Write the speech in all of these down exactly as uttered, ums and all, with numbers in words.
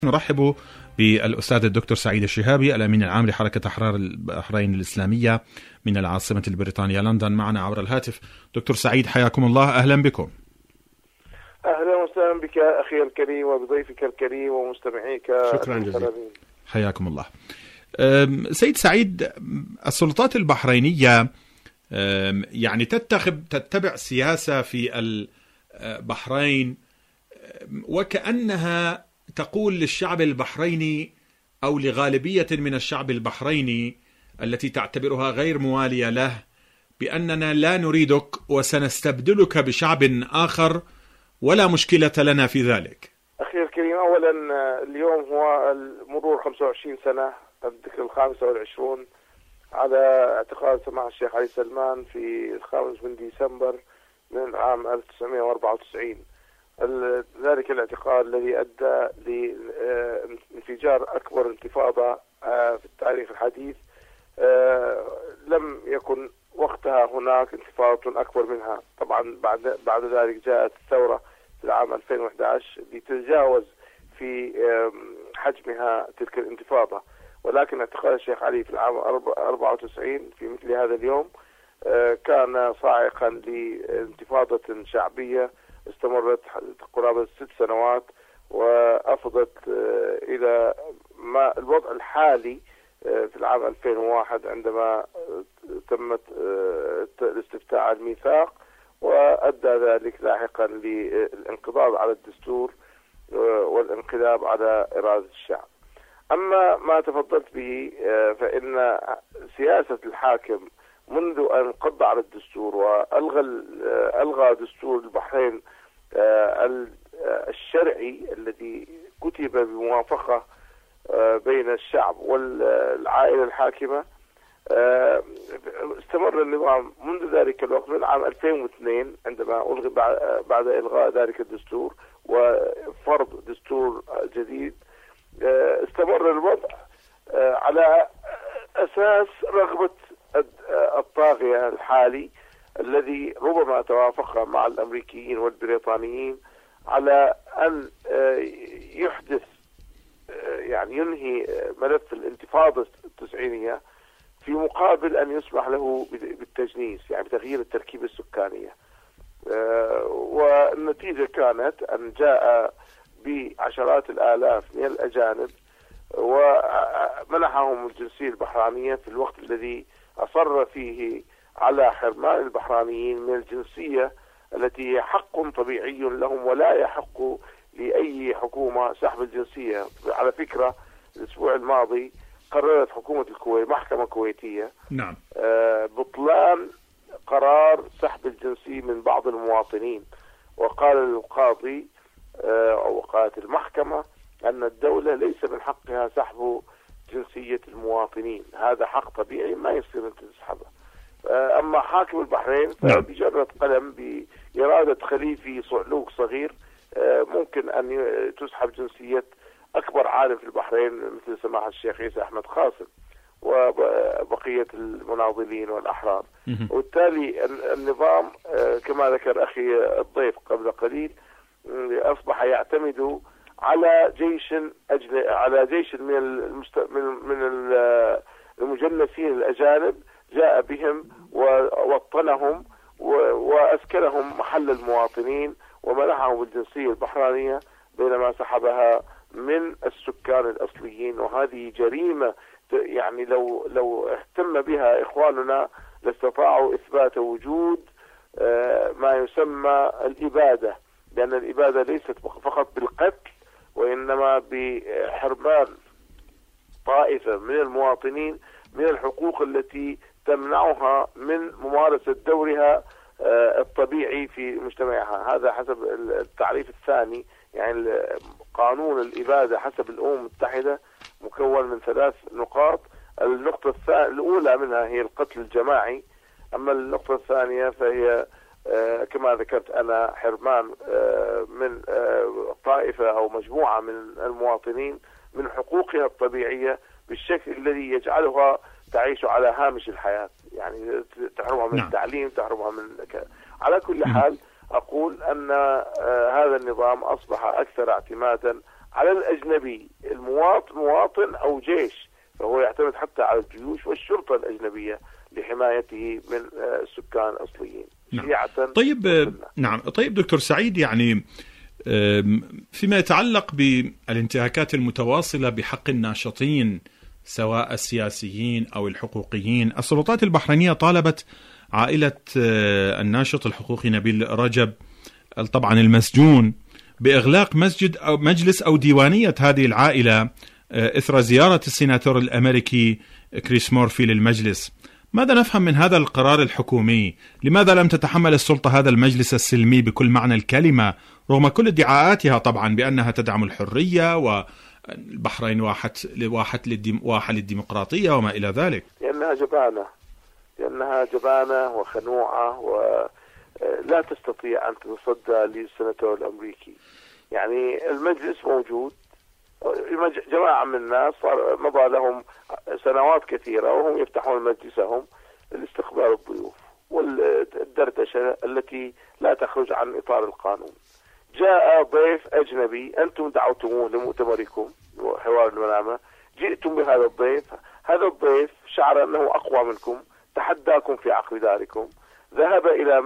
نرحب بالأستاذ الدكتور سعيد الشهابي الأمين العام لحركة أحرار البحرين الإسلامية من العاصمة البريطانية لندن معنا عبر الهاتف. دكتور سعيد حياكم الله، أهلا بكم. أهلا وسهلا بك أخي الكريم وبضيفك الكريم ومستمعيك. شكرا جزيلا، حياكم الله. سيد سعيد، السلطات البحرينية يعني تتخذ تتبع سياسة في البحرين وكأنها تقول للشعب البحريني أو لغالبية من الشعب البحريني التي تعتبرها غير موالية له بأننا لا نريدك وسنستبدلك بشعب آخر ولا مشكلة لنا في ذلك. أخي الكريم، أولا اليوم هو مرور خمسة وعشرين سنة، الذكرى الخامسة والعشرون على اعتقال سماحة الشيخ علي سلمان في الخامس من ديسمبر من عام ألف وتسعمائة وأربعة وتسعين. ذلك الاعتقال الذي أدى لانفجار أكبر انتفاضة في التاريخ الحديث، لم يكن وقتها هناك انتفاضة أكبر منها. طبعا بعد بعد ذلك جاءت الثورة في العام ألفين وأحد عشر لتتجاوز في حجمها تلك الانتفاضة، ولكن اعتقال الشيخ علي في العام أربعة وتسعين في مثل هذا اليوم كان صاعقا لانتفاضة شعبية استمرت قرابة ست سنوات وأفضت إلى ما الوضع الحالي في العام ألفين وواحد عندما تمت الاستفتاء على الميثاق، وأدى ذلك لاحقا للانقضاض على الدستور والانقلاب على إرادة الشعب. أما ما تفضلت به فإن سياسة الحاكم منذ أن انقض على الدستور وألغى ألغى دستور البحرين الشرعي الذي كتب بموافقة بين الشعب والعائلة الحاكمة، استمر النظام منذ ذلك الوقت من عام ألفين واثنين عندما ألغي بعد إلغاء ذلك الدستور وفرض دستور جديد. استمر الوضع على أساس رغبة الطاغية الحالي الذي ربما توافق مع الأمريكيين والبريطانيين على أن يحدث يعني ينهي ملف الانتفاضة التسعينية في مقابل أن يسمح له بالتجنيس، يعني بتغيير التركيبة السكانية. والنتيجة كانت أن جاء بعشرات الآلاف من الأجانب ومنحهم الجنسية البحرينية في الوقت الذي أصر فيه على حرمان البحرينيين من الجنسية التي هي حق طبيعي لهم، ولا يحق لأي حكومة سحب الجنسية. على فكرة الأسبوع الماضي قررت حكومة الكويت، محكمة كويتية، نعم آه بطلان قرار سحب الجنسية من بعض المواطنين، وقال القاضي آه أو قالت المحكمة أن الدولة ليس من حقها سحب جنسية المواطنين، هذا حق طبيعي ما يصير أن تسحبه. أما حاكم البحرين فبجرد قلم بإرادة خليفي صعلوك صغير ممكن أن تسحب جنسية أكبر عالم في البحرين مثل سماحة الشيخ عيسى أحمد خاصم وبقية المناضلين والأحرار. وبالتالي النظام كما ذكر أخي الضيف قبل قليل أصبح يعتمد على جيش أجل على جيش من المست... من من المجنسين الأجانب جاء بهم ووطنهم وأسكنهم محل المواطنين ومنحهم الجنسية البحرينية بينما سحبها من السكان الأصليين. وهذه جريمة يعني لو لو اهتم بها إخواننا لاستطاعوا إثبات وجود ما يسمى الإبادة، لأن الإبادة ليست فقط بالقتل وإنما بحرمان طائفة من المواطنين من الحقوق التي تمنعها من ممارسة دورها الطبيعي في مجتمعها. هذا حسب التعريف الثاني، يعني قانون الإبادة حسب الأمم المتحدة مكون من ثلاث نقاط. النقطة الأولى منها هي القتل الجماعي، أما النقطة الثانية فهي كما ذكرت أنا حرمان من طائفة أو مجموعة من المواطنين من حقوقها الطبيعية بالشكل الذي يجعلها تعيش على هامش الحياة، يعني تحرمها من التعليم، تحرمها من ك... على كل حال أقول أن هذا النظام أصبح أكثر اعتمادا على الأجنبي المواطن مواطن أو جيش، فهو يعتمد حتى على الجيوش والشرطة الأجنبية لحمايته من السكان الأصليين. نعم. طيب نعم طيب دكتور سعيد، يعني فيما يتعلق بالانتهاكات المتواصلة بحق الناشطين سواء السياسيين أو الحقوقيين، السلطات البحرينية طالبت عائلة الناشط الحقوقي نبيل رجب طبعا المسجون بإغلاق مسجد أو مجلس أو ديوانية هذه العائلة إثر زيارة السيناتور الأمريكي كريس مورفي للمجلس. ماذا نفهم من هذا القرار الحكومي؟ لماذا لم تتحمل السلطة هذا المجلس السلمي بكل معنى الكلمة رغم كل ادعاءاتها طبعا بأنها تدعم الحرية والبحرين واحد واحد للديمقراطية وما إلى ذلك؟ لأنها جبانة لأنها جبانة وخنوعة ولا تستطيع أن تتصدى للسيناتور الأمريكي. يعني المجلس موجود، جماعة من الناس صار مضى لهم سنوات كثيرة وهم يفتحون مجلسهم لاستقبال الضيوف والدردشة التي لا تخرج عن إطار القانون. جاء ضيف أجنبي أنتم دعوتموه لمؤتمركم وحوار المنامة، جئتم بهذا الضيف، هذا الضيف شعر أنه أقوى منكم، تحداكم في عقد داركم، ذهب إلى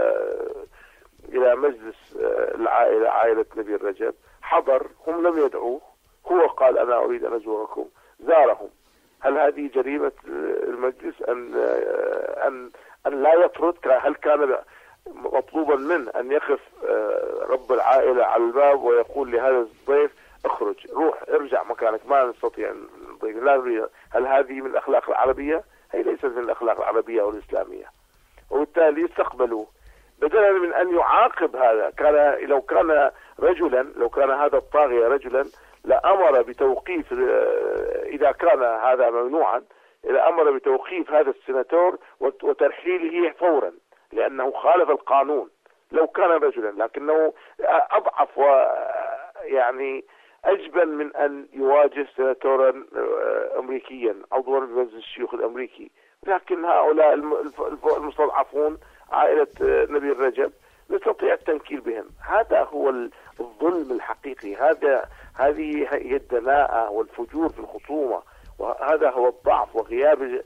إلى مجلس العائلة عائلة نبيل رجب، حضر، هم لم يدعوه، هو قال أنا أريد أن أزوركم، زارهم. هل هذه جريمة المجلس أن أن أن لا يطرد؟ هل كان مطلوبا منه أن يقف رب العائلة على الباب ويقول لهذا الضيف اخرج، روح ارجع مكانك، ما نستطيع أن نضيف، لا نريد؟ هل هذه من الأخلاق العربية؟ هي ليست من الأخلاق العربية أو الإسلامية. وبالتالي استقبلوا بدلا من أن يعاقب هذا. كان لو كان رجلا لو كان هذا الطاغية رجلا لأمر بتوقيف، إذا كان هذا ممنوعا لأمر بتوقيف هذا السيناتور وترحيله فورا لأنه خالف القانون لو كان رجلا، لكنه أضعف ويعني أجبن من أن يواجه سيناتورا أمريكيا عضوا بمجلس الشيوخ الأمريكي. لكن هؤلاء المستضعفون عائلة نبيل رجب نستطيع التنكيل بهم. هذا هو الظلم الحقيقي، هذا هذه هي الدناءة والفجور في الخصومة، وهذا هو الضعف وغياب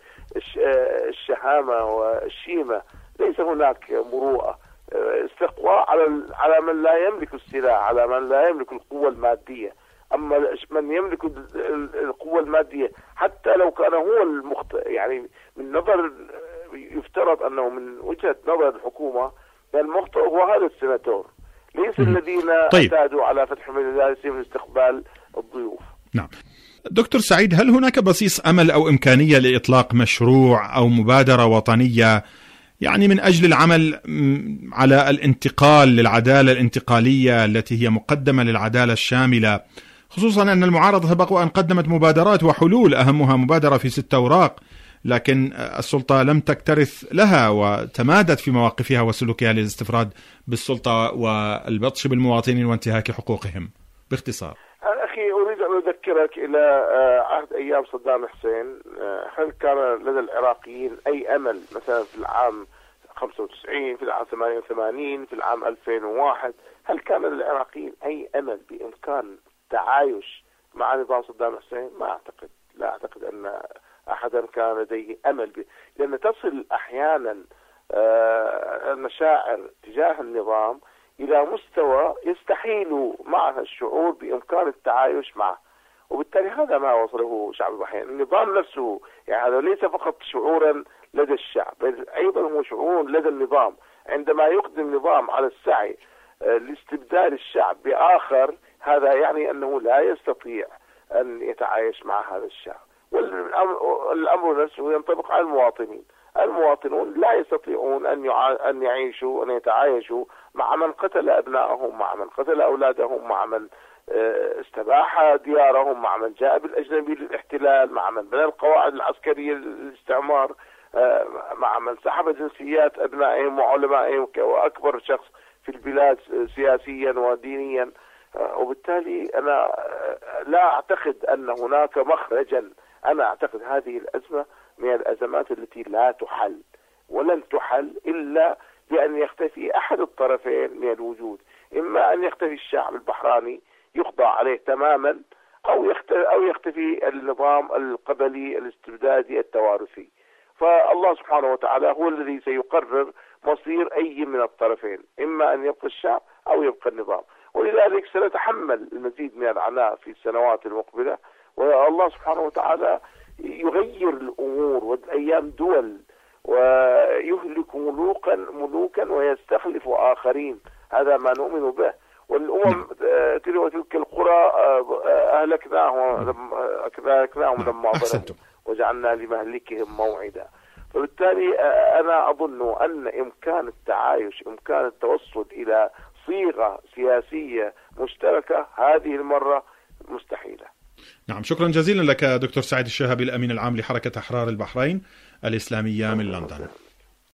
الشهامة والشيمة. ليس هناك مروءة، استقواء على على من لا يملك السلاح، على من لا يملك القوة المادية. أما من يملك القوة المادية حتى لو كان هو المخطئ، يعني من نظر يفترض أنه من وجهة نظر الحكومة المخطئ هو هذا السيناتور، ليس الذين طيب. اعتادوا على فتح مجالسهم لاستقبال الضيوف. نعم دكتور سعيد، هل هناك بصيص أمل أو إمكانية لإطلاق مشروع أو مبادرة وطنية يعني من أجل العمل على الانتقال للعدالة الانتقالية التي هي مقدمة للعدالة الشاملة، خصوصا أن المعارضة سبق وأن قدمت مبادرات وحلول أهمها مبادرة في ست أوراق، لكن السلطة لم تكترث لها وتمادت في مواقفها وسلوكها للاستفراد بالسلطة والبطش بالمواطنين وانتهاك حقوقهم؟ باختصار أخي أريد أن أذكرك إلى عهد أيام صدام حسين. هل كان لدى العراقيين أي أمل مثلا في العام خمسة وتسعين، في العام ثمانية وثمانين، في العام ألفين وواحد؟ هل كان للعراقيين أي أمل بإمكان التعايش مع نظام صدام حسين؟ ما أعتقد، لا أعتقد أن أحدا كان لديه أمل به، لأن تصل أحيانا المشاعر تجاه النظام إلى مستوى يستحيل معها الشعور بإمكان التعايش معه، وبالتالي هذا ما وصله شعب البحرين. النظام نفسه يعني هذا ليس فقط شعورا لدى الشعب، بل أيضا هو شعور لدى النظام. عندما يقدم نظام على السعي لاستبدال الشعب بآخر، هذا يعني أنه لا يستطيع أن يتعايش مع هذا الشعب. والأمر نفسه ينطبق على المواطنين. المواطنون لا يستطيعون أن أن يعيشوا أن يتعايشوا مع من قتل أبنائهم، مع من قتل أولادهم، مع من استباح ديارهم، مع من جاء بالأجنبي للاحتلال، مع من بنى القواعد العسكرية للاستعمار، مع من سحب جنسيات أبنائهم وعلمائهم وأكبر شخص في البلاد سياسيا ودينيا. وبالتالي أنا لا أعتقد أن هناك مخرجا. أنا أعتقد هذه الأزمة من الأزمات التي لا تحل ولن تحل إلا بأن يختفي أحد الطرفين من الوجود، إما أن يختفي الشعب البحراني يخضع عليه تماما أو أو يختفي النظام القبلي الاستبدادي التوارثي. فالله سبحانه وتعالى هو الذي سيقرر مصير أي من الطرفين، إما أن يبقى الشعب أو يبقى النظام، ولذلك سنتحمل المزيد من العناء في السنوات المقبلة، والله سبحانه وتعالى يغير الأمور والأيام دول، ويهلك ملوكا ملوكا ويستخلف آخرين، هذا ما نؤمن به. والأمم تلك القرى أهلكناهم أهلكناهم لما ظلموا وجعلنا لمهلكهم موعدا. فبالتالي أنا أظن أن إمكان التعايش، إمكان التوصل إلى صيغة سياسية مشتركة هذه المرة مستحيلة. نعم، شكرا جزيلا لك دكتور سعيد الشهابي، الأمين العام لحركة أحرار البحرين الإسلامية من لندن.